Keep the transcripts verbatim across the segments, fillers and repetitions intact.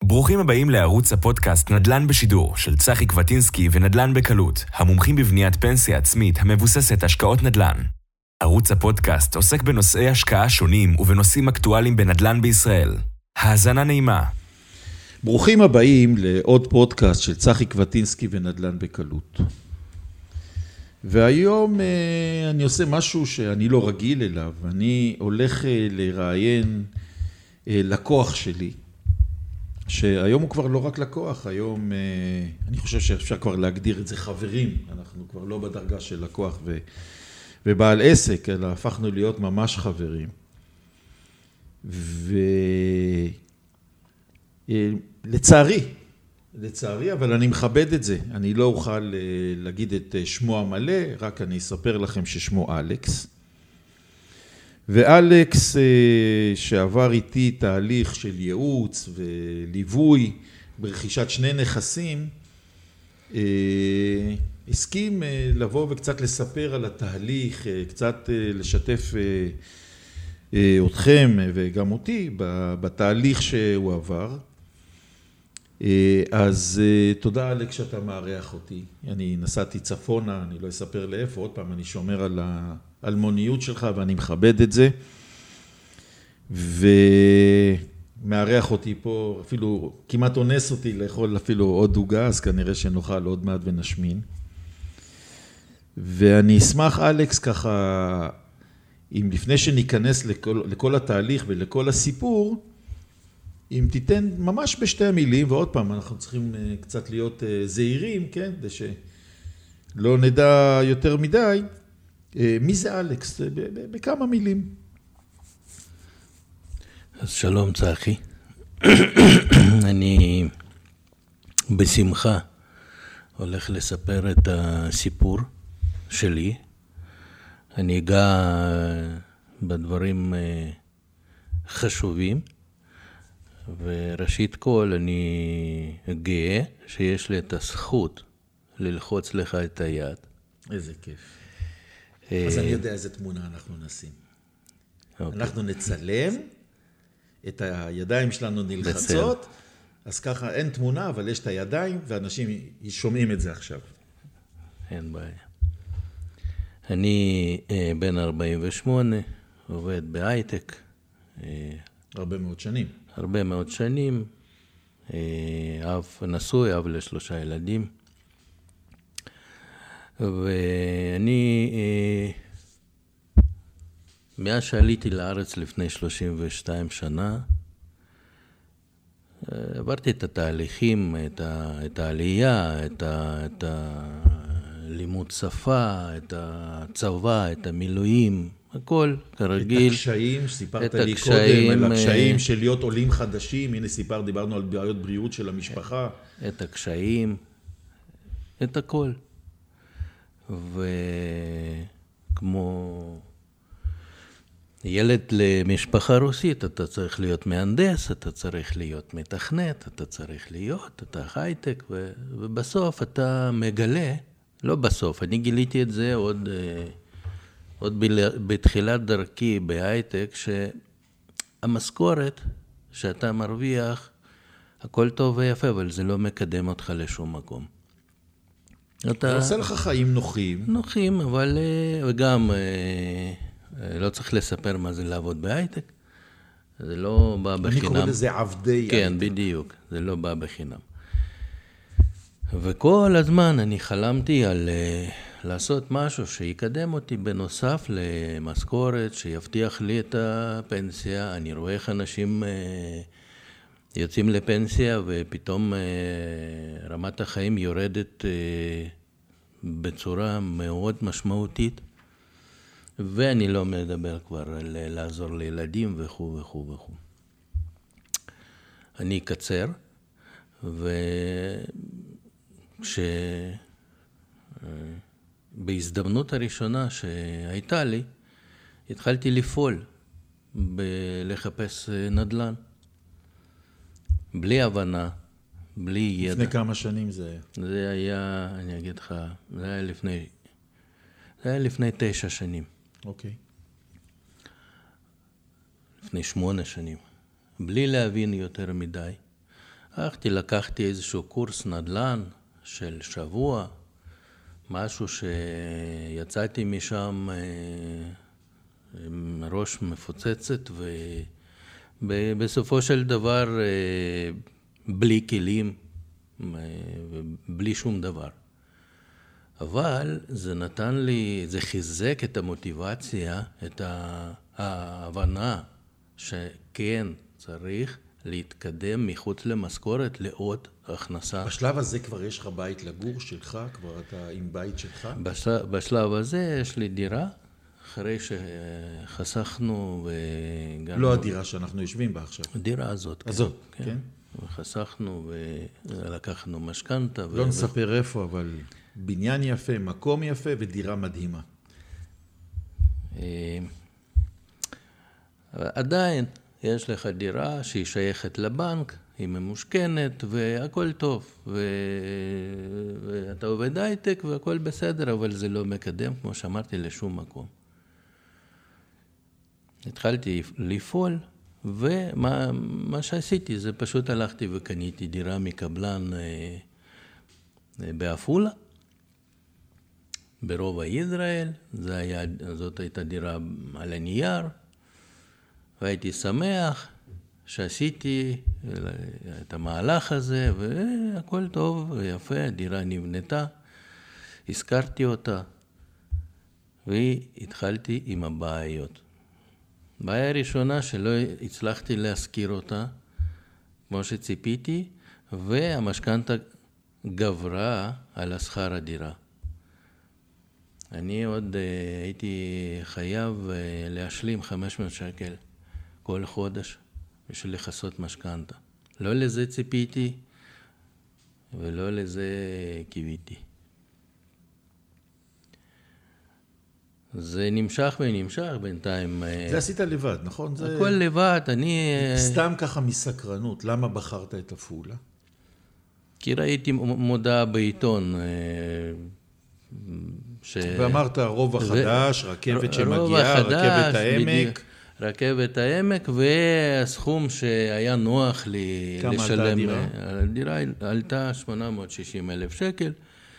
ברוכים הבאים לערוץ הפודקאסט נדל"ן בשידור של צחי קווטינסקי ונדל"ן בקלות, המומחים בבניית פנסיה עצמית המבוססת השקעות נדל"ן. ערוץ הפודקאסט עוסק בנושאי השקעה שונים ובנושאים אקטואליים בנדל"ן בישראל. האזנה נעימה. ברוכים הבאים לעוד פודקאסט של צחי קווטינסקי ונדל"ן בקלות. והיום אני עושה משהו שאני לא רגיל אליו. אני הולך לראיין לקוח שלי, שהיום הוא כבר לא רק לקוח, היום אני חושב שאפשר כבר להגדיר את זה חברים. אנחנו כבר לא בדרגה של לקוח ו... ובעל עסק, אלא הפכנו להיות ממש חברים. ולצערי, לצערי, אבל אני מכבד את זה. אני לא אוכל להגיד את שמו המלא, רק אני אספר לכם ששמו אלכס. ואלכס שעבר איתי תהליך של ייעוץ וליווי ברכישת שני נכסים, הסכים לבוא וקצת לספר על התהליך, קצת לשתף אתכם וגם אותי בתהליך שהוא עבר. אז תודה אלכס שאתה מארח אותי. אני נסעתי צפונה, אני לא אספר לאיפה, עוד פעם אני שומר על האלמוניות שלך ואני מכבד את זה. ומארח אותי פה, אפילו כמעט אונס אותי לאכול אפילו עוד דוגה, אז כנראה שנאכל עוד מעט ונשמין. ואני אשמח אלכס ככה, אם לפני שניכנס לכל, לכל התהליך ולכל הסיפור, אם תיתן ממש בשתי המילים, ועוד פעם אנחנו צריכים קצת להיות זהירים, כן? כדי שלא נדע יותר מדי, מי זה אלכס? בכמה מילים. אז שלום צחי, אני בשמחה הולך לספר את הסיפור שלי. אני אגע בדברים חשובים, וראשית כל אני גאה שיש לי את הזכות ללחוץ לך את היד. איזה כיף. אז אני יודע איזה תמונה אנחנו נשים. אנחנו נצלם, את הידיים שלנו נלחצות, אז ככה אין תמונה, אבל יש את הידיים, ואנשים שומעים את זה עכשיו. אין בעיה. אני בן ארבעים ושמונה, עובד בהייטק. הרבה מאוד שנים. הרבה מאוד שנים, אב נשוי, אב לשלושה ילדים. ואני, מאז שעליתי לארץ לפני שלושים ושתיים שנה, עברתי את התהליכים, את, ה, את העלייה, את, ה, את הלימוד שפה, את הצבא, את המילואים, הכל כרגיל. את הקשיים שסיפרת לי קודם, על הקשיים של להיות עולים חדשים, הנה סיפר, דיברנו על בעיות בריאות של המשפחה. את הקשיים, את הכל. וכמו ילד למשפחה רוסית, אתה צריך להיות מהנדס, אתה צריך להיות מתכנת, אתה צריך להיות, אתה הייטק, ובסוף אתה מגלה, לא בסוף, אני גיליתי את זה עוד... עוד בתחילת דרכי בהייטק, שהמשכורת שאתה מרוויח, הכל טוב ויפה, אבל זה לא מקדם אותך לשום מקום. אתה עושה לך חיים נוחים. נוחים, אבל וגם לא צריך לספר מה זה לעבוד בהייטק. זה לא בא בחינם. אני קורא לזה עבדי הייטק. כן, בדיוק, זה לא בא בחינם. וכל הזמן אני חלמתי על... לעשות משהו שיקדם אותי בנוסף למשכורת, שיבטיח לי את הפנסיה. אני רואה איך אנשים יוצאים לפנסיה ופתאום רמת החיים יורדת בצורה מאוד משמעותית. ואני לא מדבר כבר על לעזור לילדים וכו' וכו' וכו'. אני אקצר, וכש... בהזדמנות הראשונה שהייתה לי, התחלתי לפעול בלחפש נדל"ן. בלי הבנה, בלי ידע. לפני כמה שנים זה היה? זה היה, אני אגיד לך, זה היה לפני, זה היה לפני תשע שנים. אוקיי. לפני שמונה שנים. בלי להבין יותר מדי. הלכתי, לקחתי איזשהו קורס נדל"ן של שבוע, משהו שיצאתי משם עם ראש מפוצצת, ובסופו של דבר בלי כלים, בלי שום דבר. אבל זה נתן לי, זה חיזק את המוטיבציה, את ההבנה שכן צריך להתקדם מחוץ למשכורת לעוד הכנסה. בשלב הזה כבר יש לך בית לגור שלך? כבר אתה עם בית שלך? בשלב, בשלב הזה יש לי דירה, אחרי שחסכנו וגם... לא הדירה שאנחנו יושבים בה עכשיו. הדירה הזאת. הזאת, כן. כן. וחסכנו ולקחנו משכנתה. לא ו... נספר איפה, אבל בניין יפה, מקום יפה ודירה מדהימה. עדיין יש לך דירה שהיא שייכת לבנק, היא ממושכנת והכל טוב. ו... ואתה עובד הייטק והכל בסדר, אבל זה לא מקדם, כמו שאמרתי, לשום מקום. התחלתי לפעול, ומה מה שעשיתי זה פשוט הלכתי וקניתי דירה מקבלן אה, באפולה, ברובע ישראל. זה היה, זאת הייתה דירה על הנייר, והייתי שמח שעשיתי את המהלך הזה, והכל טוב ויפה, הדירה נבנתה, הזכרתי אותה, והתחלתי עם הבעיות. הבעיה הראשונה שלא הצלחתי להזכיר אותה, כמו שציפיתי, והמשכנתה גברה על השכר הדירה. אני עוד uh, הייתי חייב uh, להשלים חמש מאות שקל כל חודש בשביל לכסות משכנתה. לא לזה ציפיתי ולא לזה קיוויתי. זה נמשך ונמשך בינתיים. זה עשית לבד, נכון? זה... הכל לבד, אני... סתם ככה מסקרנות, למה בחרת את אפולה? כי ראיתי מודעה בעיתון. ש... ואמרת רובע חדש, ו... רכבת שמגיעה, חדש, רכבת העמק. רכבת העמק, והסכום שהיה נוח לי כמה לשלם. כמה עלתה הדירה? הדירה עלתה שמונה מאות ושישים אלף שקל.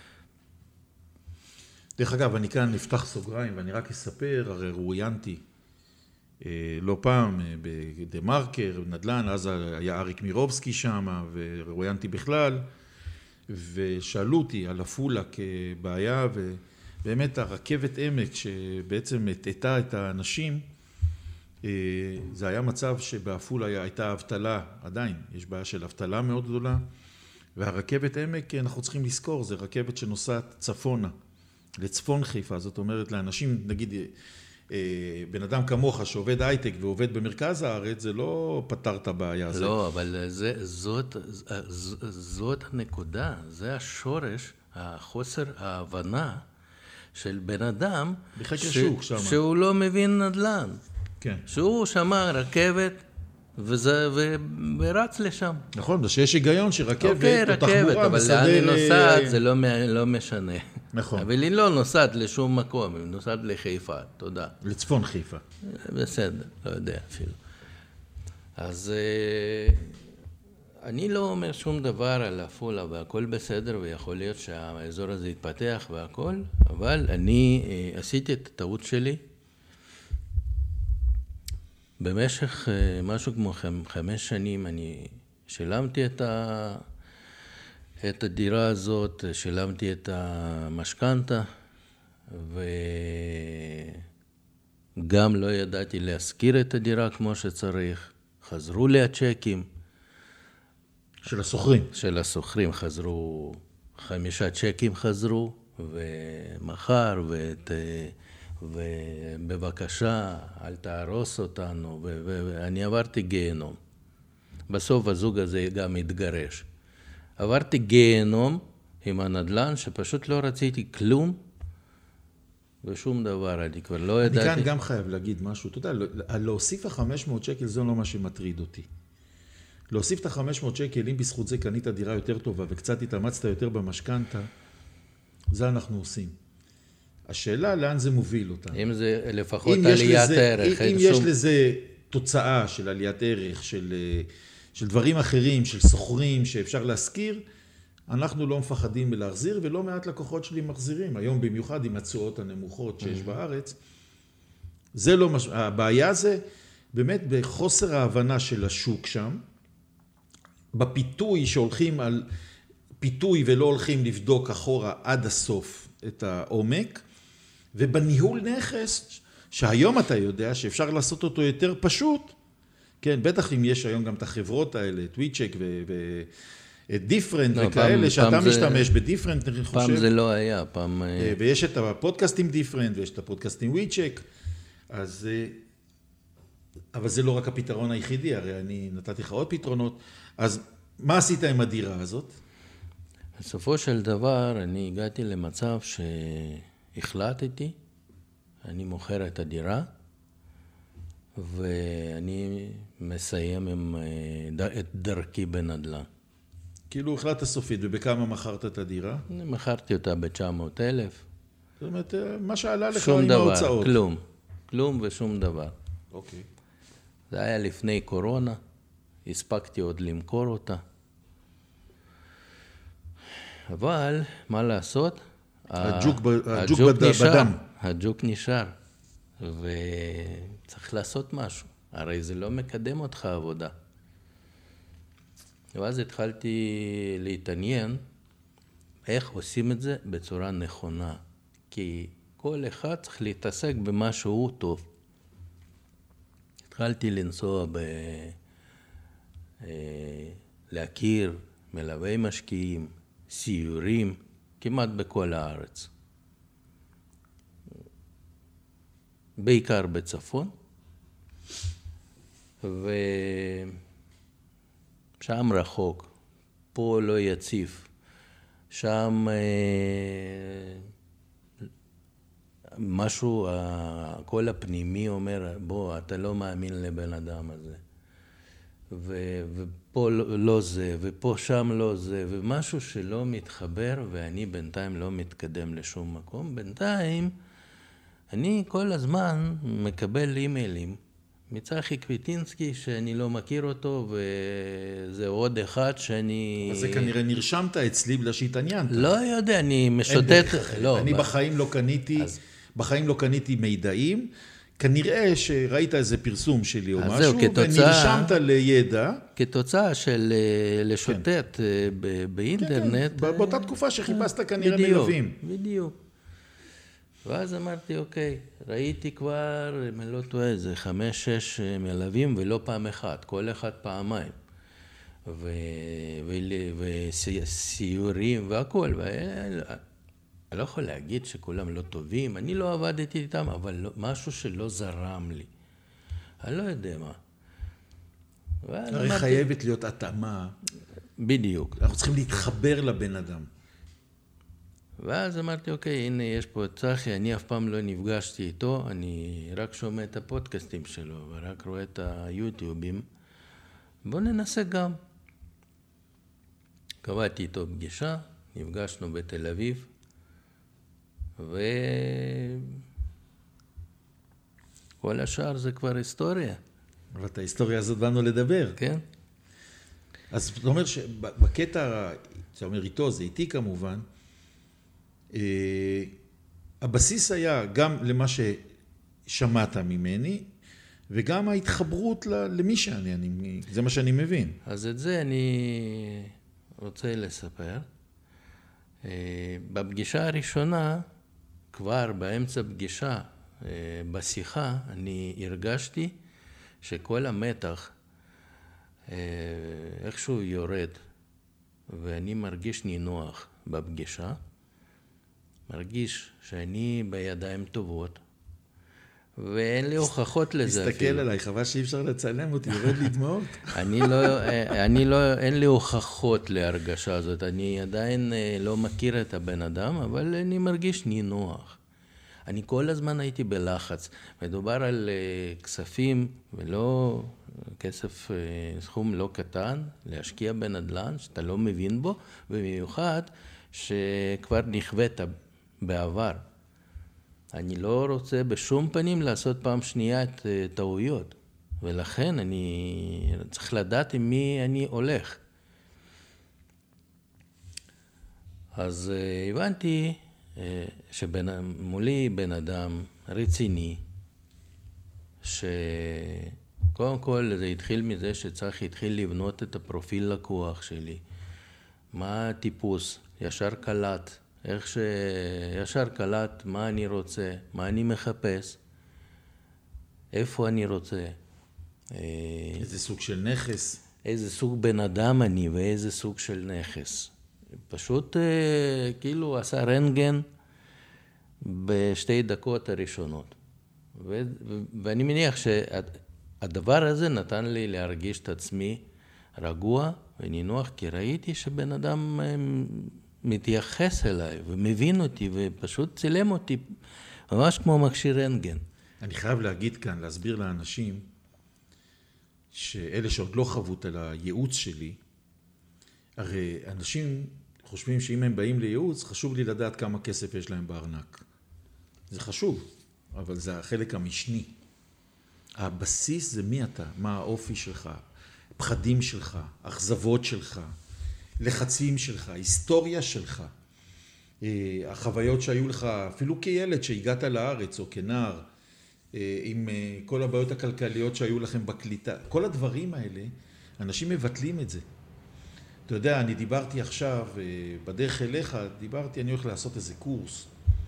דרך אגב, אני כאן נפתח סוגריים, ואני רק אספר, הרי רואיינתי אה, לא פעם אה, בדה מרקר, נדל"ן, אז היה אריק מירובסקי שם, ורואיינתי בכלל, ושאלו אותי על אפולה כבעיה, ובאמת הרכבת עמק שבעצם הטעתה את האנשים, אה, זה היה מצב שבאפולה הייתה אבטלה, עדיין, יש בעיה של אבטלה מאוד גדולה, והרכבת עמק, אנחנו צריכים לזכור, זה רכבת שנוסעת צפונה. לצפון חיפה, זאת אומרת, לאנשים, נגיד, בן אדם כמוך שעובד הייטק ועובד במרכז הארץ, זה לא פתר את הבעיה. לא, זה... אבל זה, זאת, זאת הנקודה, זה השורש, החוסר ההבנה של בן אדם, ש... שהוא לא מבין נדל"ן. כן. שהוא שמע רכבת, וזה, ו... ורץ לשם. נכון, זה שיש היגיון שרכבת אוקיי, או רכבת, תחבורה אבל מסדר... לאן היא נוסעת, זה לא, לא משנה. נכון. אבל היא לא נוסעת לשום מקום, היא נוסעת לחיפה, תודה. לצפון חיפה. בסדר, לא יודע אפילו. אז אני לא אומר שום דבר על אפולה, והכל בסדר, ויכול להיות שהאזור הזה יתפתח והכל, אבל אני עשיתי את הטעות שלי, במשך משהו כמו חמש שנים אני שילמתי את, ה... את הדירה הזאת, שילמתי את המשכנתה, וגם לא ידעתי להשכיר את הדירה כמו שצריך. חזרו לי הצ'קים. של הסוחרים. של הסוחרים חזרו, חמישה צ'קים חזרו, ומחר ואת... ובבקשה, אל תהרוס אותנו, ואני עברתי גיהנום. בסוף הזוג הזה גם התגרש. עברתי גיהנום עם הנדל"ן, שפשוט לא רציתי כלום, ושום דבר, אני כבר לא ידעתי. אני כאן גם חייב להגיד משהו, אתה יודע, להוסיף ה-חמש מאות שקל זה לא מה שמטריד אותי. להוסיף את ה-חמש מאות שקל, אם בזכות זה קנית דירה יותר טובה, וקצת התאמצת יותר במשכנתה, זה אנחנו עושים. השאלה לאן זה מוביל אותה. אם זה לפחות עליית לזה, ערך. אם יש שום... לזה תוצאה של עליית ערך, של, של דברים אחרים, של סוחרים שאפשר להזכיר, אנחנו לא מפחדים להחזיר, ולא מעט לקוחות שלי מחזירים. היום במיוחד עם התשואות הנמוכות שיש בארץ. זה לא מש... הבעיה זה באמת בחוסר ההבנה של השוק שם, בפיתוי שהולכים על פיתוי ולא הולכים לבדוק אחורה עד הסוף את העומק, ובניהול נכס, שהיום אתה יודע שאפשר לעשות אותו יותר פשוט, כן, בטח אם יש היום גם את החברות האלה, את וויצ'ק ודיפרנט לא, וכאלה, פעם, שאתה פעם משתמש זה... בדיפרנט, אני חושב. פעם זה לא היה, פעם... ויש את הפודקאסטים דיפרנט, ויש את הפודקאסטים וויצ'ק, אז... אבל זה לא רק הפתרון היחידי, הרי אני נתתי לך עוד פתרונות, אז מה עשית עם הדירה הזאת? בסופו של דבר אני הגעתי למצב שהחלטתי, אני מוכר את הדירה, ואני מסיים עם, את דרכי בנדל"ן. כאילו החלטת סופית, ובכמה מכרת את הדירה? אני מכרתי אותה ב-תשע מאות אלף. זאת אומרת, מה שעלה לך עם ההוצאות? שום דבר, כלום. כלום ושום דבר. אוקיי. זה היה לפני קורונה, הספקתי עוד למכור אותה. אבל, מה לעשות? הג'וק, הג'וק, הג'וק בד... נשאר, בדם. הג'וק נשאר, וצריך לעשות משהו. הרי זה לא מקדם אותך עבודה. ואז התחלתי להתעניין איך עושים את זה בצורה נכונה. כי כל אחד צריך להתעסק במה שהוא טוב. התחלתי לנסוע ב... להכיר מלווי משקיעים, סיורים, כמעט בכל הארץ. בעיקר בצפון, ושם רחוק, פה לא יציב, שם משהו, הקול הפנימי אומר, בוא, אתה לא מאמין לבן אדם הזה. ו, ופה לא, לא זה, ופה שם לא זה, ומשהו שלא מתחבר, ואני בינתיים לא מתקדם לשום מקום. בינתיים, אני כל הזמן מקבל אימיילים מצחי קוויטינסקי, שאני לא מכיר אותו, וזה עוד אחד שאני... אז זה כנראה נרשמת אצלי בגלל שהתעניינת. לא יודע, אני משוטט... לא, אני בחיים לא קניתי, אז... בחיים לא קניתי מידעים, כנראה שראית איזה פרסום שלי או משהו, זהו, כתוצאה, ונרשמת לידע. כתוצאה של לשוטט כן. באינטרנט. כן, כן. באותה תקופה שחיפשת כנראה בדיוק, מלווים. בדיוק. ואז אמרתי, אוקיי, ראיתי כבר, אם אני לא טועה, איזה חמש, שש מלווים, ולא פעם אחת, כל אחד פעמיים. ו... ו... וסיורים והכל. ו... אני לא יכול להגיד שכולם לא טובים, אני לא עבדתי איתם, אבל לא, משהו שלא זרם לי. אני לא יודע מה. הרי אמרתי... חייבת להיות התאמה. בדיוק. אנחנו צריכים להתחבר לבן אדם. ואז אמרתי, אוקיי, הנה יש פה את צחי, אני אף פעם לא נפגשתי איתו, אני רק שומע את הפודקאסטים שלו, ורק רואה את היוטיובים. בוא ננסה גם. קבעתי איתו פגישה, נפגשנו בתל אביב, וכל השאר זה כבר היסטוריה. אבל את ההיסטוריה הזאת באנו לדבר. כן. אז זאת אומרת שבקטע, זאת אומרת איתו, זה איתי כמובן, הבסיס היה גם למה ששמעת ממני, וגם ההתחברות למי שאני, אני, זה מה שאני מבין. אז את זה אני רוצה לספר. בפגישה הראשונה, כבר באמצע פגישה, בשיחה, אני הרגשתי שכל המתח איכשהו יורד, ואני מרגיש נינוח בפגישה, מרגיש שאני בידיים טובות, ואין לי הוכחות לזה אפילו. תסתכל עליי, חבל שאי אפשר לצלם אותי, יורד לי דמעות. אני לא, אני לא, אין לי הוכחות להרגשה הזאת, אני עדיין לא מכיר את הבן אדם, אבל אני מרגיש נינוח. אני כל הזמן הייתי בלחץ, מדובר על כספים ולא כסף, סכום לא קטן, להשקיע בנדל"ן שאתה לא מבין בו, במיוחד שכבר נכווית בעבר. אני לא רוצה בשום פנים לעשות פעם שנייה את טעויות. ולכן אני צריך לדעת עם מי אני הולך. אז הבנתי שמולי בן אדם רציני, שקודם כל זה התחיל מזה שצריך התחיל לבנות את הפרופיל לקוח שלי. מה הטיפוס? ישר קלט. איך שישר קלט מה אני רוצה, מה אני מחפש, איפה אני רוצה. איזה סוג של נכס? איזה סוג בן אדם אני ואיזה סוג של נכס. פשוט כאילו עשה רנטגן בשתי דקות הראשונות. ו- ואני מניח שהדבר הזה נתן לי להרגיש את עצמי רגוע ונינוח, כי ראיתי שבן אדם מתייחס אליי ומבין אותי ופשוט צילם אותי ממש כמו מכשיר רנטגן. אני חייב להגיד כאן, להסביר לאנשים, שאלה שעוד לא חוות על הייעוץ שלי, הרי אנשים חושבים שאם הם באים לייעוץ, חשוב לי לדעת כמה כסף יש להם בארנק. זה חשוב, אבל זה החלק המשני. הבסיס זה מי אתה, מה האופי שלך, פחדים שלך, אכזבות שלך, לחצים שלך, היסטוריה שלך, החוויות שהיו לך אפילו כילד שהגעת לארץ או כנער, עם כל הבעיות הכלכליות שהיו לכם בקליטה. כל הדברים האלה, אנשים מבטלים את זה. אתה יודע, אני דיברתי עכשיו, בדרך אליך, דיברתי, אני הולך לעשות איזה קורס,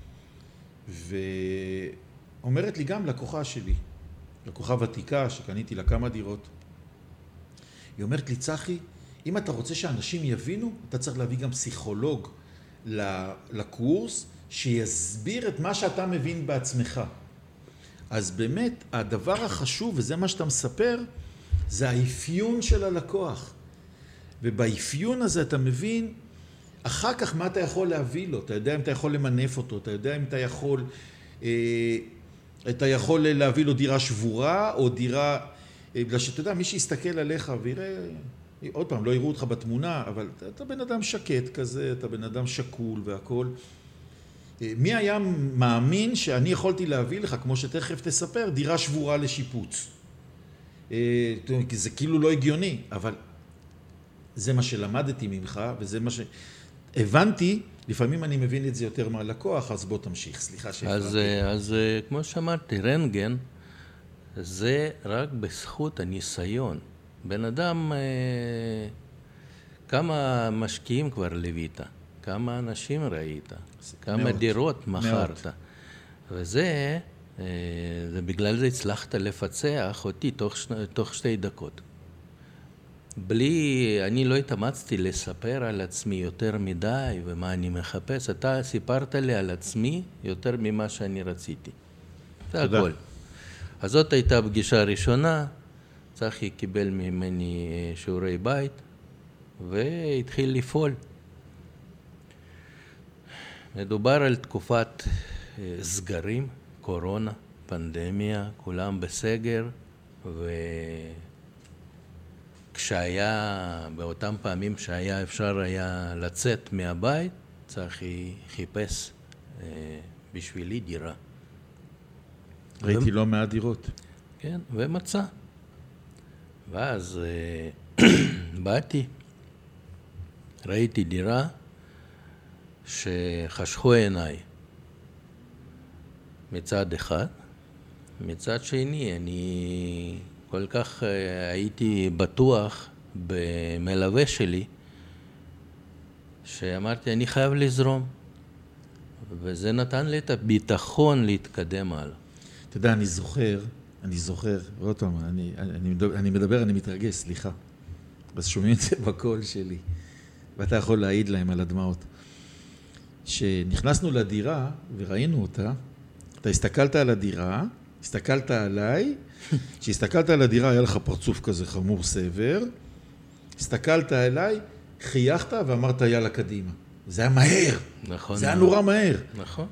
ואומרת לי גם לקוחה שלי, לקוחה ותיקה שקניתי לה כמה דירות, היא אומרת לי, צחי, אם אתה רוצה שאנשים יבינו, אתה צריך להביא גם פסיכולוג לקורס, שיסביר את מה שאתה מבין בעצמך. אז באמת, הדבר החשוב, וזה מה שאתה מספר, זה האפיון של הלקוח. ובאפיון הזה אתה מבין, אחר כך מה אתה יכול להביא לו, אתה יודע אם אתה יכול למנף אותו, אתה יודע אם אתה יכול, אה, אתה יכול להביא לו דירה שבורה, או דירה, בגלל שאתה יודע, מי שיסתכל עליך ויראה, עוד פעם, לא יראו אותך בתמונה, אבל אתה, אתה בן אדם שקט כזה, אתה בן אדם שקול והכל. מי היה מאמין שאני יכולתי להביא לך, כמו שתכף תספר, דירה שבורה לשיפוץ? כי זה כאילו לא הגיוני, אבל זה מה שלמדתי ממך, וזה מה שהבנתי, לפעמים אני מבין את זה יותר מהלקוח, אז בוא תמשיך, סליחה שהפרעתי. אז, אז כמו שאמרתי, רנטגן, זה רק בזכות הניסיון. בן אדם, כמה משקיעים כבר לווית, כמה אנשים ראית, כמה מאות, דירות מכרת. מאות. וזה, זה בגלל זה הצלחת לפצח אותי תוך, תוך שתי דקות. בלי, אני לא התאמצתי לספר על עצמי יותר מדי ומה אני מחפש. אתה סיפרת לי על עצמי יותר ממה שאני רציתי. זה הכל. אז זאת הייתה פגישה ראשונה, צחי קיבל ממני שיעורי בית והתחיל לפעול. מדובר על תקופת סגרים, קורונה, פנדמיה, כולם בסגר, וכשהיה, באותם פעמים שהיה אפשר היה לצאת מהבית, צחי חיפש בשבילי דירה. ראיתי לא מעט דירות. כן, ומצא. ואז באתי, ראיתי דירה שחשכו עיניי מצד אחד, מצד שני אני כל כך הייתי בטוח במלווה שלי שאמרתי אני חייב לזרום, וזה נתן לי את הביטחון להתקדם הלאה. אתה יודע, אני זוכר, אני זוכר, עוד פעם, אני, אני, אני מדבר, אני מתרגש, סליחה. אז שומעים את זה בקול שלי, ואתה יכול להעיד להם על הדמעות. שנכנסנו לדירה וראינו אותה, אתה הסתכלת על הדירה, הסתכלת עליי, כשהסתכלת על הדירה היה לך פרצוף כזה חמור סבר, הסתכלת עליי, חייכת ואמרת יאללה קדימה. זה היה מהר, נכון, זה היה נורא מהר. נכון.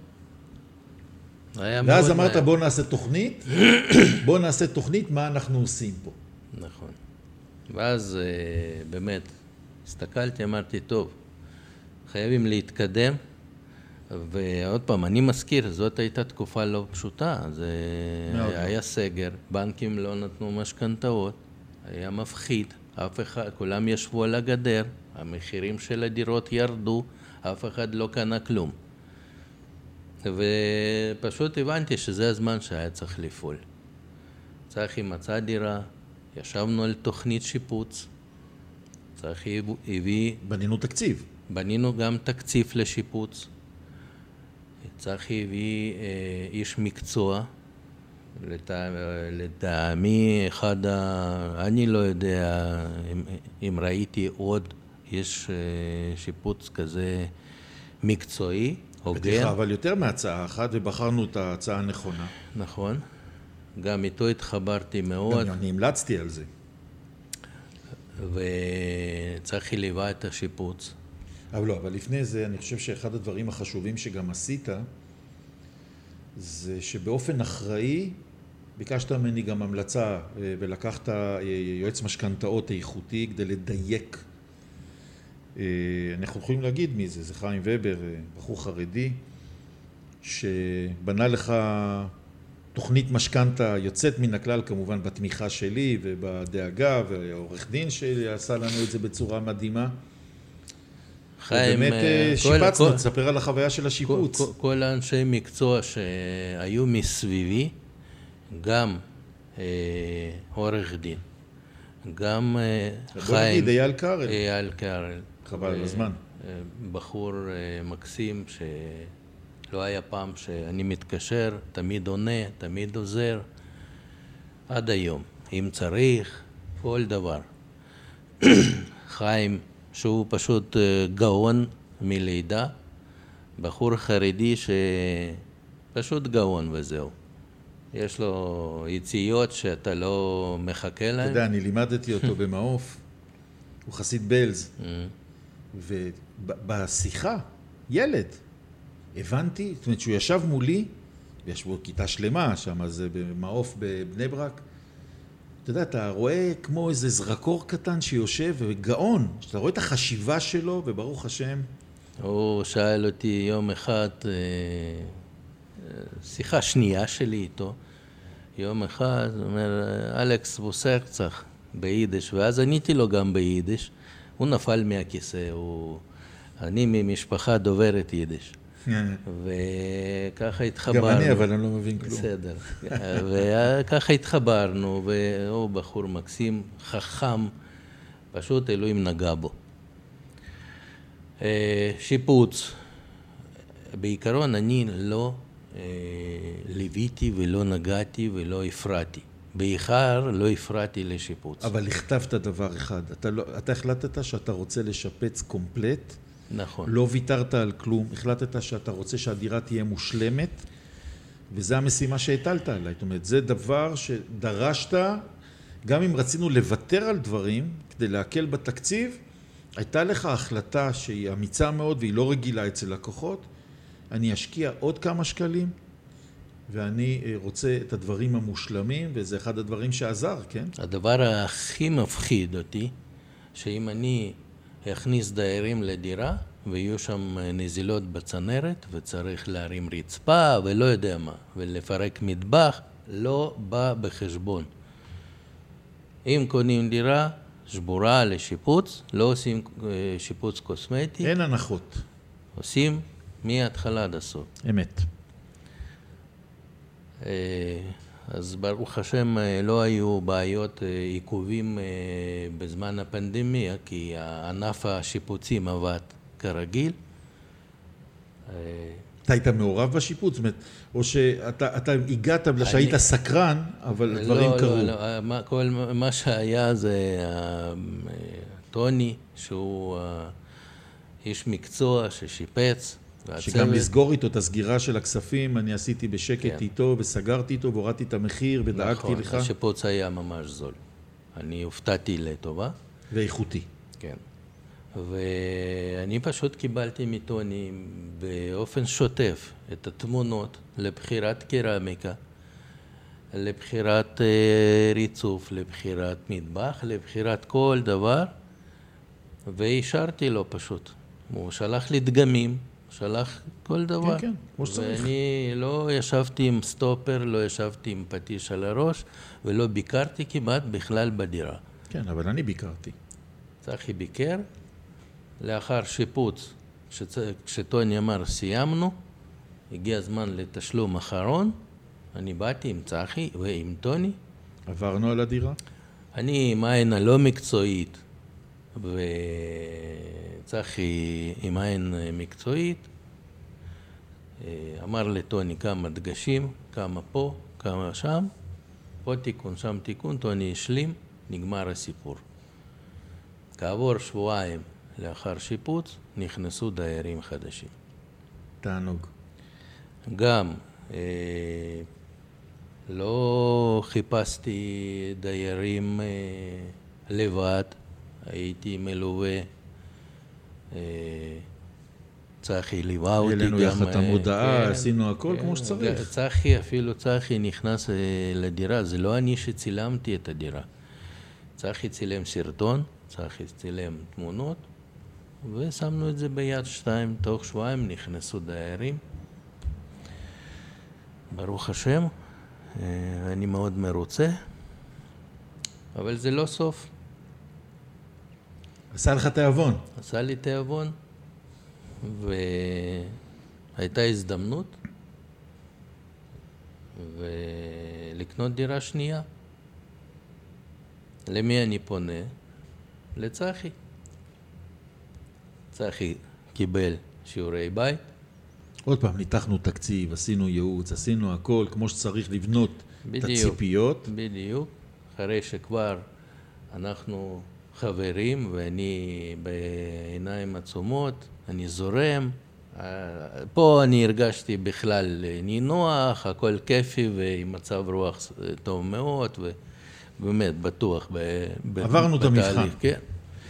ואז אמרת מהר. בוא נעשה תוכנית, בוא נעשה תוכנית מה אנחנו עושים פה. נכון. ואז באמת הסתכלתי, אמרתי טוב, חייבים להתקדם, ועוד פעם, אני מזכיר, זאת הייתה תקופה לא פשוטה, זה היה סגר, בנקים לא נתנו משכנתאות, היה מפחיד, אף אחד, כולם ישבו על הגדר, המחירים של הדירות ירדו, אף אחד לא קנה כלום. ופשוט הבנתי שזה הזמן שהיה צריך לפעול. צחי מצא דירה, ישבנו על תוכנית שיפוץ, צחי הביא... בנינו תקציב. בנינו גם תקציב לשיפוץ. צחי הביא אה, איש מקצוע, לטעמי אחד ה... אני לא יודע אם, אם ראיתי עוד, יש אה, שיפוץ כזה מקצועי, הוגן. אבל יותר מהצעה אחת, ובחרנו את ההצעה הנכונה. נכון. גם איתו התחברתי מאוד. גם אני המלצתי על זה. וצחי ליווה את השיפוץ. אבל לא, אבל לפני זה אני חושב שאחד הדברים החשובים שגם עשית, זה שבאופן אחראי ביקשת ממני גם המלצה ולקחת יועץ משכנתאות איכותי כדי לדייק. אנחנו יכולים להגיד מי זה, זה חיים ובר, בחור חרדי, שבנה לך תוכנית משכנתה יוצאת מן הכלל כמובן בתמיכה שלי ובדאגה, והעורך דין שעשה לנו את זה בצורה מדהימה. חיים, ובאמת שיפצנו, תספר על החוויה של השיפוץ. כל, כל האנשי מקצוע שהיו מסביבי, גם אה, עורך דין, גם אה, בוא חיים. נגיד, אייל קארל. אייל קארל. חבל על הזמן. בחור אה, מקסים שלא היה פעם שאני מתקשר, תמיד עונה, תמיד עוזר, עד היום, אם צריך, כל דבר. חיים, שהוא פשוט גאון מלידה, בחור חרדי שפשוט גאון וזהו. יש לו יציאות שאתה לא מחכה להם. אתה יודע, אני לימדתי אותו במעוף, הוא חסיד בלז, ובשיחה, ילד, הבנתי, זאת אומרת שהוא ישב מולי, וישבו כיתה שלמה, שם זה במעוף בבני ברק, אתה יודע, אתה רואה כמו איזה זרקור קטן שיושב וגאון, שאתה רואה את החשיבה שלו, וברוך השם. הוא שאל אותי יום אחד, שיחה שנייה שלי איתו, יום אחד, הוא אומר, אלכס בוסר קצת ביידיש, ואז עניתי לו גם ביידיש, הוא נפל מהכיסא, הוא... אני ממשפחה דוברת יידיש. וככה התחברנו. גם אני, אבל אני לא מבין כלום. בסדר. וככה התחברנו, והוא בחור מקסים, חכם, פשוט אלוהים נגע בו. שיפוץ. בעיקרון אני לא ליוויתי ולא נגעתי ולא הפרעתי. בעיקר לא הפרעתי לשיפוץ. אבל הכתבת דבר אחד. אתה, לא, אתה החלטת שאתה רוצה לשפץ קומפלט, נכון. לא ויתרת על כלום, החלטת שאתה רוצה שהדירה תהיה מושלמת, וזו המשימה שהטלת עליי. זאת אומרת, זה דבר שדרשת, גם אם רצינו לוותר על דברים, כדי להקל בתקציב, הייתה לך החלטה שהיא אמיצה מאוד והיא לא רגילה אצל לקוחות, אני אשקיע עוד כמה שקלים, ואני רוצה את הדברים המושלמים, וזה אחד הדברים שעזר, כן? הדבר הכי מפחיד אותי, שאם אני הכניס דיירים לדירה, ויהיו שם נזילות בצנרת, וצריך להרים רצפה, ולא יודע מה, ולפרק מטבח, לא בא בחשבון. אם קונים דירה שבורה לשיפוץ, לא עושים שיפוץ קוסמטי. אין הנחות. עושים מההתחלה עד הסוף. אמת. אז ברוך השם לא היו בעיות עיכובים בזמן הפנדמיה, כי הענף השיפוצים עבד כרגיל. אתה היית מעורב בשיפוץ? זאת אומרת, או שאתה אתה הגעת בגלל שהיית סקרן, אבל דברים לא, קרו. לא, לא, מה, כל מה שהיה זה טוני, שהוא איש מקצוע ששיפץ. שגם לסגור איתו את הסגירה של הכספים, אני עשיתי בשקט כן. איתו, וסגרתי איתו, והורדתי את המחיר, ודאגתי נכון, לך. נכון, השיפוץ היה ממש זול. אני הופתעתי לטובה. ואיכותי. כן. ואני פשוט קיבלתי מטוני באופן שוטף את התמונות לבחירת קרמיקה, לבחירת ריצוף, לבחירת מטבח, לבחירת כל דבר, והשארתי לו פשוט. הוא שלח לי דגמים, שלח כל דבר. כן, כן, כמו שצריך. ואני לא ישבתי עם סטופר, לא ישבתי עם פטיש על הראש, ולא ביקרתי כמעט בכלל בדירה. כן, אבל אני ביקרתי. צחי ביקר, לאחר שיפוץ, כשצ... כשטוני אמר סיימנו, הגיע הזמן לתשלום אחרון, אני באתי עם צחי ועם טוני. עברנו על הדירה? אני עם העין הלא מקצועית, וצחי עם העין מקצועית, אמר לטוני כמה דגשים, כמה פה, כמה שם, פה תיקון, שם תיקון, טוני השלים, נגמר הסיפור. כעבור שבועיים לאחר שיפוץ, נכנסו דיירים חדשים. תענוג. גם אה, לא חיפשתי דיירים אה, לבד, הייתי מלווה, אה, צחי ליווה אותי גם. העלינו יחד את המודעה, כן, עשינו הכל כן, כמו שצריך. צחי, אפילו צחי נכנס אה, לדירה, זה לא אני שצילמתי את הדירה. צחי צילם סרטון, צחי צילם תמונות, ושמנו את זה ביד שתיים, תוך שבועיים נכנסו דיירים. ברוך השם, אני מאוד מרוצה, אבל זה לא סוף. עשה לך תיאבון. עשה לי תיאבון, והייתה הזדמנות, ולקנות דירה שנייה. למי אני פונה? לצחי. צחי קיבל שיעורי בית. עוד פעם, ניתחנו תקציב, עשינו ייעוץ, עשינו הכל, כמו שצריך לבנות בדיוק, את הציפיות. בדיוק. אחרי שכבר אנחנו חברים, ואני בעיניים עצומות, אני זורם. פה אני הרגשתי בכלל נינוח, הכל כיפי ועם מצב רוח טוב מאוד, ובאמת בטוח ב- עברנו את בתהליך, המבחן. כן.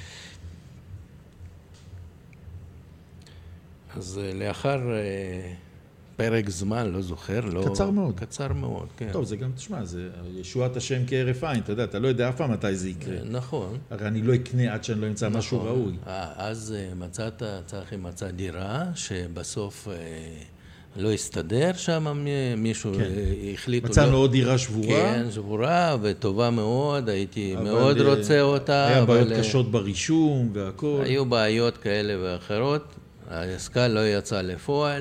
אז לאחר פרק זמן, לא זוכר, לא... קצר מאוד. קצר מאוד, כן. טוב, זה גם, תשמע, זה ישועת השם כהרף עין, אתה יודע, אתה לא יודע אף פעם מתי זה יקרה. נכון. הרי אני לא אקנה עד שאני לא אמצא משהו נכון. ראוי. אז מצאת, צחי מצא דירה, שבסוף לא הסתדר שם, מישהו כן. החליטו... מצאנו לא... עוד דירה שבורה. כן, שבורה וטובה מאוד, הייתי אבל מאוד רוצה אותה. היה אבל... בעיות קשות ברישום והכל. היו בעיות כאלה ואחרות, העסקה לא יצאה לפועל,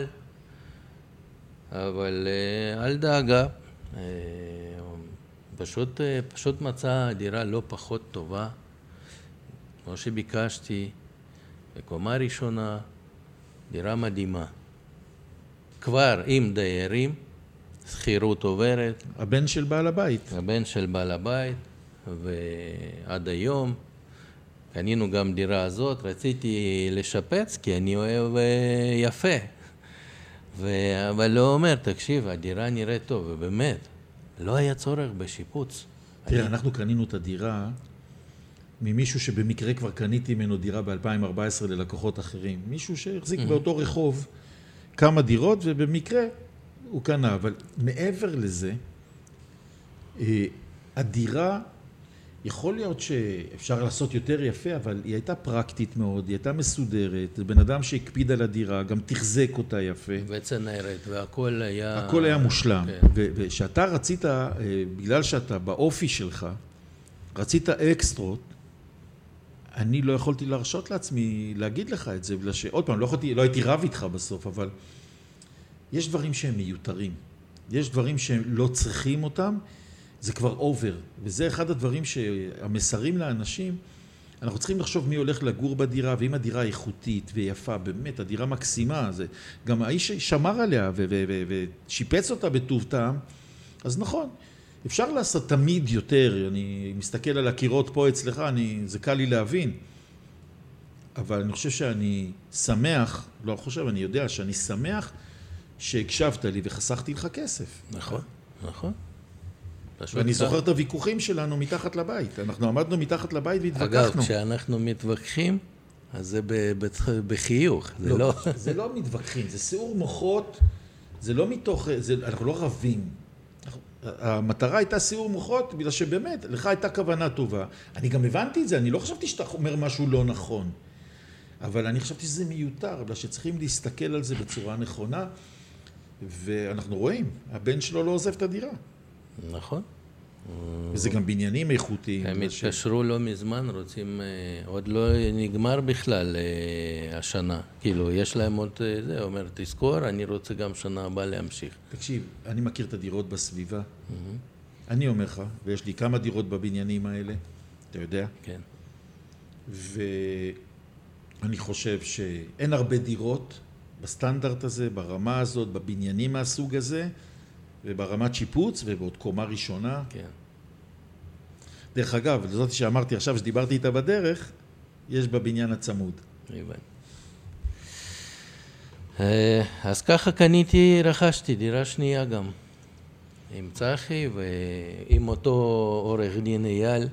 אבל uh, אל דאגה, uh, פשוט, uh, פשוט מצא דירה לא פחות טובה, כמו שביקשתי, בקומה ראשונה, דירה מדהימה. כבר עם דיירים, שכירות עוברת. הבן של בעל הבית. הבן של בעל הבית, ועד היום, קנינו גם דירה הזאת, רציתי לשפץ, כי אני אוהב uh, יפה. ו... אבל לא אומר, תקשיב, הדירה נראית טוב, ובאמת, לא היה צורך בשיפוץ. תראה, אני... אנחנו קנינו את הדירה ממישהו שבמקרה כבר קניתי ממנו דירה ב-אלפיים וארבע עשרה ללקוחות אחרים. מישהו שהחזיק mm-hmm. באותו רחוב כמה דירות, ובמקרה הוא קנה. אבל מעבר לזה, הדירה, יכול להיות שאפשר לעשות יותר יפה, אבל היא הייתה פרקטית מאוד, היא הייתה מסודרת, זה בן אדם שהקפיד על הדירה, גם תחזק אותה יפה. וצנרת, והכל היה... הכל היה מושלם. כן. ושאתה רצית, בגלל שאתה באופי שלך, רצית אקסטרות, אני לא יכולתי להרשות לעצמי להגיד לך את זה, בגלל שעוד פעם, לא, יכולתי, לא הייתי רב איתך בסוף, אבל יש דברים שהם מיותרים. יש דברים שהם לא צריכים אותם, זה כבר אובר, וזה אחד הדברים שהמסרים לאנשים, אנחנו צריכים לחשוב מי הולך לגור בדירה, ואם הדירה איכותית ויפה, באמת, הדירה מקסימה, זה, גם האיש שמר עליה ו- ו- ו- ושיפץ אותה בטוב טעם, אז נכון, אפשר לעשות תמיד יותר, אני מסתכל על הקירות פה אצלך, אני, זה קל לי להבין, אבל אני חושב שאני שמח, לא חושב, אני יודע שאני שמח שהקשבת לי וחסכתי לך כסף. נכון, נכון. ואני זוכר את הוויכוחים שלנו מתחת לבית. אנחנו עמדנו מתחת לבית והתווכחנו. אגב, כשאנחנו מתווכחים, אז זה בחיוך. זה לא, לא... זה לא מתווכחים, זה סיעור מוחות, זה לא מתוך, זה, אנחנו לא רבים. המטרה הייתה סיעור מוחות, בגלל שבאמת, לך הייתה כוונה טובה. אני גם הבנתי את זה, אני לא חשבתי שאתה אומר משהו לא נכון. אבל אני חשבתי שזה מיותר, בגלל שצריכים להסתכל על זה בצורה נכונה, ואנחנו רואים, הבן שלו לא עוזב את הדירה. נכון. וזה גם בניינים איכותיים. הם התקשרו לא מזמן, רוצים, עוד לא נגמר בכלל השנה. כאילו, יש להם עוד זה, אומר, תזכור, אני רוצה גם שנה הבאה להמשיך. תקשיב, אני מכיר את הדירות בסביבה. אני אומר לך, ויש לי כמה דירות בבניינים האלה, אתה יודע? כן. ואני חושב שאין הרבה דירות בסטנדרט הזה, ברמה הזאת, בבניינים מהסוג הזה, וברמת שיפוץ, ובעוד קומה ראשונה. כן. דרך אגב, זאת שאמרתי עכשיו, שדיברתי איתה בדרך, יש בבניין הצמוד. אז ככה קניתי, רכשתי דירה שנייה גם, עם צחי ועם אותו עורך דין אייל.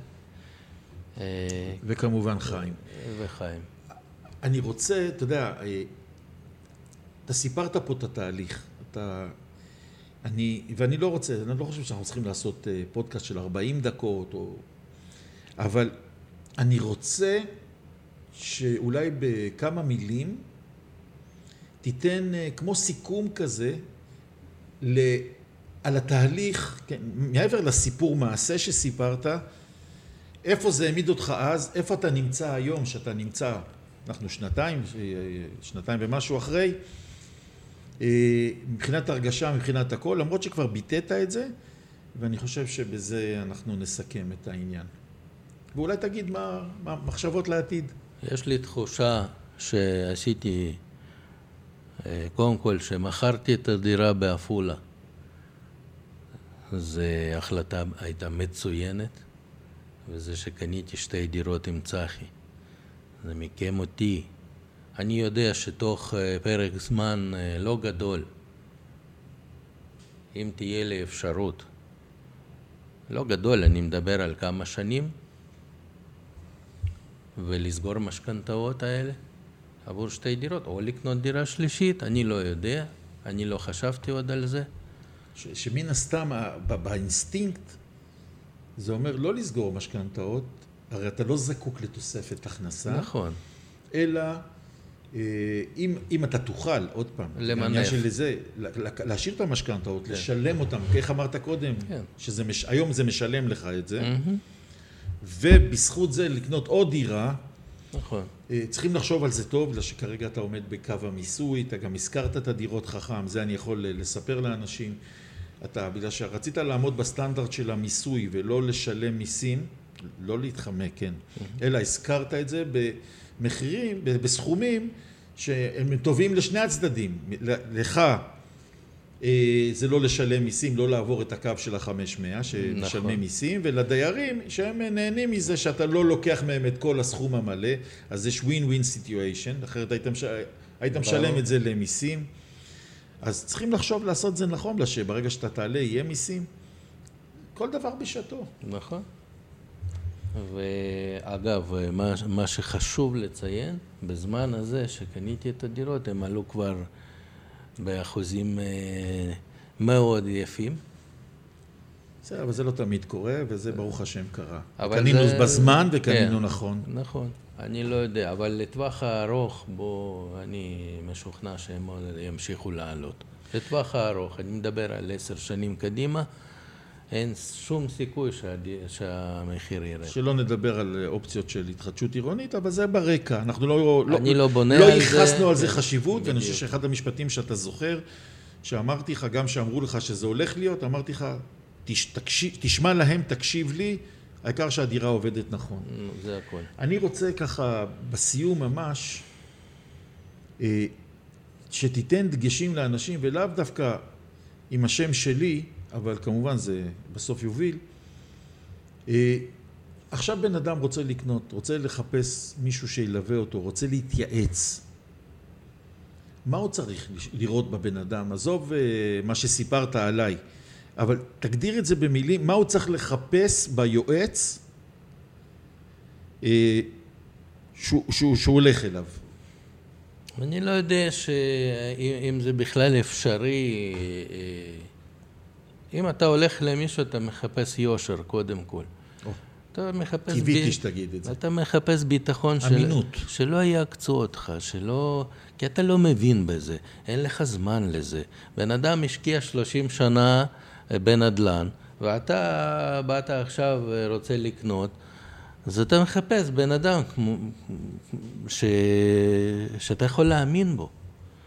וכמובן חיים. וחיים. אני רוצה, אתה יודע, אתה סיפרת פה את התהליך, אתה... אני, ואני לא רוצה, אני לא חושב שאנחנו צריכים לעשות פודקאסט של ארבעים דקות, או... אבל אני רוצה שאולי בכמה מילים תיתן כמו סיכום כזה ל... על התהליך, כן, מעבר לסיפור מעשה שסיפרת, איפה זה העמיד אותך אז, איפה אתה נמצא היום, שאתה נמצא, אנחנו שנתיים, שנתיים ומשהו אחרי, מבחינת הרגשה, מבחינת הכל, למרות שכבר ביטאת את זה, ואני חושב שבזה אנחנו נסכם את העניין. ואולי תגיד מה, מה מחשבות לעתיד. יש לי תחושה שעשיתי, קודם כל, שמכרתי את הדירה בעפולה. זו החלטה הייתה מצוינת, וזה שקניתי שתי דירות עם צחי. זה מיקם אותי. אני יודע שתוך פרק זמן לא גדול, אם תהיה לי אפשרות, לא גדול, אני מדבר על כמה שנים, ולסגור משכנתאות האלה עבור שתי דירות, או לקנות דירה שלישית, אני לא יודע, אני לא חשבתי עוד על זה. ש- שמן הסתם, באינסטינקט, זה אומר לא לסגור משכנתאות, הרי אתה לא זקוק לתוספת הכנסה. נכון. אלא אם, אם אתה תוכל, עוד פעם, למנף. של זה, להשאיר את המשכנתאות, כן. לשלם אותם, איך אמרת קודם, כן. שזה מש, היום זה משלם לך את זה, Mm-hmm. ובזכות זה לקנות עוד דירה, נכון. צריכים לחשוב על זה טוב, בגלל שכרגע אתה עומד בקו המיסוי, אתה גם הזכרת את הדירות חכם, זה אני יכול לספר לאנשים, אתה, בגלל שרצית לעמוד בסטנדרט של המיסוי ולא לשלם מיסים, לא להתחמק, כן, mm-hmm. אלא הזכרת את זה במחירים, בסכומים שהם טובים לשני הצדדים. לך זה לא לשלם מיסים, לא לעבור את הקו של החמש מאה שמשלמים נכון. מיסים, ולדיירים שהם נהנים מזה שאתה לא לוקח מהם את כל הסכום המלא, אז יש win-win situation, אחרת היית, מש... היית משלם את זה למיסים. אז צריכים לחשוב לעשות זה נכון, שברגע שאתה תעלה יהיה מיסים, כל דבר בשעתו. נכון. ואגב, מה, מה שחשוב לציין, בזמן הזה שקניתי את הדירות, הם עלו כבר באחוזים מאוד יפים. בסדר, אבל זה לא תמיד קורה, וזה ברוך השם קרה. קנינו זה... בזמן וקנינו כן, נכון. נכון, אני לא יודע, אבל לטווח הארוך, בו אני משוכנע שהם ימשיכו לעלות. לטווח הארוך, אני מדבר על עשר שנים קדימה, אין שום סיכוי שה... שהמחיר ירד. שלא נדבר על אופציות של התחדשות עירונית, אבל זה ברקע. אנחנו לא, אני לא, לא בונה לא על ייחסנו זה. על זה חשיבות, ואני חושב שאחד המשפטים שאתה זוכר, שאמרתי לך, גם שאמרו לך שזה הולך להיות, אמרתי לך, תש, תקשיב, תשמע להם, תקשיב לי, העיקר שהדירה עובדת נכון. זה הכל. אני רוצה ככה, בסיום ממש, שתיתן דגשים לאנשים, ולאו דווקא עם השם שלי, אבל כמובן זה בסוף יוביל. עכשיו בן אדם רוצה לקנות, רוצה לחפש מישהו שילווה אותו, רוצה להתייעץ. מה הוא צריך לראות בבן אדם? עזוב מה שסיפרת עליי, אבל תגדיר את זה במילים, מה הוא צריך לחפש ביועץ שהוא, שהוא, שהוא הולך אליו? אני לא יודע שאם זה בכלל אפשרי, אם אתה הולך למישהו, אתה מחפש יושר קודם כל. Oh. אתה מחפש... קיוויתי שתגיד את זה. אתה מחפש ביטחון אמינות. של... שלא יעקצו אותך, שלא... כי אתה לא מבין בזה, אין לך זמן לזה. בן אדם השקיע שלושים שנה בנדל"ן, ואתה באת עכשיו רוצה לקנות, אז אתה מחפש בן אדם כמו... ש... שאתה יכול להאמין בו.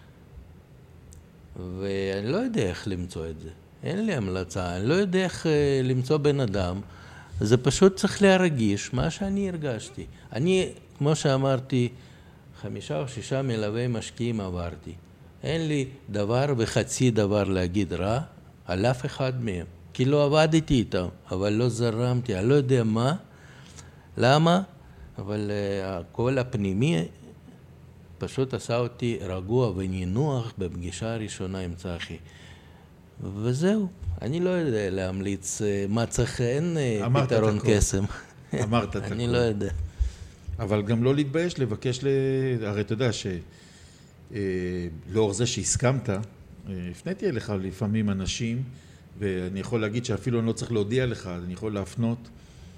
ואני לא יודע איך למצוא את זה. אין לי המלצה, אני לא יודע איך למצוא בן אדם. זה פשוט צריך להרגיש מה שאני הרגשתי. אני, כמו שאמרתי, חמישה או שישה מלווי משקיעים עברתי. אין לי דבר וחצי דבר להגיד רע על אף אחד מהם. כי לא עבדתי איתם, אבל לא זרמתי, אני לא יודע מה. למה? אבל הקול הפנימי פשוט עשה אותי רגוע ונינוח בפגישה הראשונה עם צחי. וזהו. אני לא יודע להמליץ מה צריך, אין פתרון קסם. אמרת את הכל. אני לא יודע. אבל גם לא להתבייש, לבקש, ל... הרי אתה יודע שלאור זה שהסכמת, הפניתי אליך לפעמים אנשים, ואני יכול להגיד שאפילו אני לא צריך להודיע לך, אני יכול להפנות,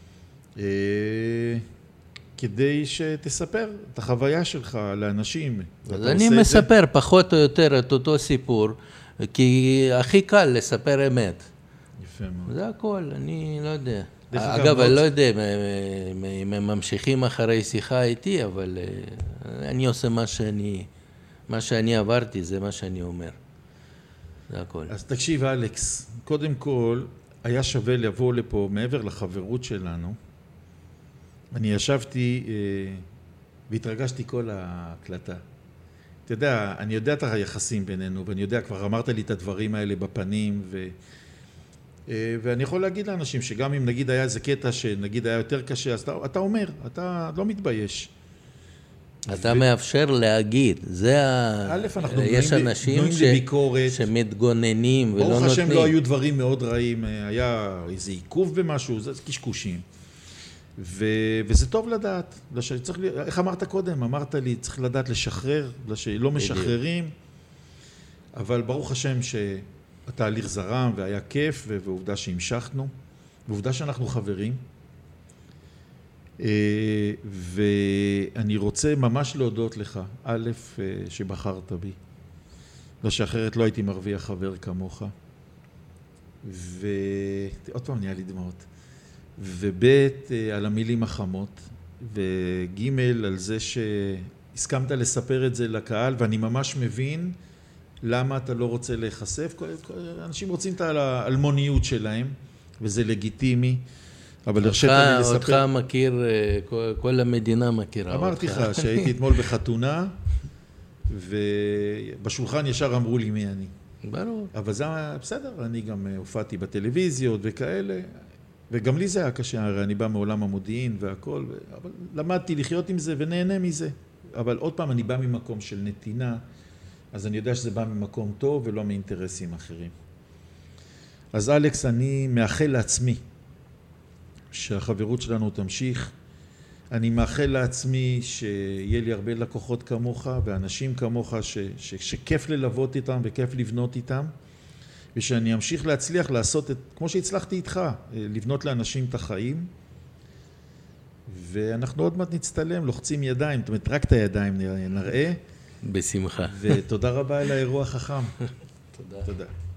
כדי שתספר את החוויה שלך לאנשים. אז אני מספר פחות או יותר את אותו סיפור, כי הכי קל לספר אמת. יפה מאוד. זה הכל, אני לא יודע. אגב, אני לא יודע אם הם ממשיכים אחרי שיחה איתי, אבל אני עושה מה שאני, מה שאני עברתי, זה מה שאני אומר. זה הכל. אז תקשיב, אלכס, קודם כל, היה שווה לבוא לפה, מעבר לחברות שלנו. אני ישבתי והתרגשתי כל ההקלטה. אתה יודע, אני יודע את היחסים בינינו, ואני יודע, כבר אמרת לי את הדברים האלה בפנים, ו... ואני יכול להגיד לאנשים שגם אם נגיד היה איזה קטע שנגיד היה יותר קשה, אז אתה, אתה אומר, אתה לא מתבייש. אתה ו... מאפשר להגיד, זה ה... א', אנחנו יש בנויים, אנשים בנויים ש... לביקורת. שמתגוננים ולא נותנים. ברוך השם לא היו דברים מאוד רעים, היה איזה עיכוב במשהו, זה קשקושים. ו... וזה טוב לדעת, צריך... איך אמרת קודם? אמרת לי, צריך לדעת לשחרר, לא משחררים, אבל ברוך השם שהתהליך זרם והיה כיף, ועובדה שהמשכנו, ועובדה שאנחנו חברים. ואני רוצה ממש להודות לך, א', שבחרת בי, לא שאחרת לא הייתי מרוויח חבר כמוך, ועוד פעם נהיה לי דמעות. ובית על המילים החמות, וגימל על זה שהסכמת לספר את זה לקהל, ואני ממש מבין למה אתה לא רוצה להיחשף. אנשים רוצים את האלמוניות שלהם, וזה לגיטימי, אבל הרשית לי לספר... אותך מכיר, כל, כל המדינה מכירה אותך. אמרתי לך שהייתי אתמול בחתונה, ובשולחן ישר אמרו לי מי אני. ברור. אבל זה בסדר, אני גם הופעתי בטלוויזיות וכאלה, וגם לי זה היה קשה, הרי אני בא מעולם המודיעין והכל, אבל למדתי לחיות עם זה ונהנה מזה. אבל עוד פעם, אני בא ממקום של נתינה, אז אני יודע שזה בא ממקום טוב ולא מאינטרסים אחרים. אז אלכס, אני מאחל לעצמי שהחברות שלנו תמשיך. אני מאחל לעצמי שיהיה לי הרבה לקוחות כמוך ואנשים כמוך ש, ש, שכיף ללוות איתם וכיף לבנות איתם. ושאני אמשיך להצליח לעשות את, כמו שהצלחתי איתך, לבנות לאנשים את החיים. ואנחנו עוד מעט נצטלם, לוחצים ידיים, זאת אומרת, רק את הידיים נראה. בשמחה. ותודה רבה על האירוע החכם. תודה. תודה.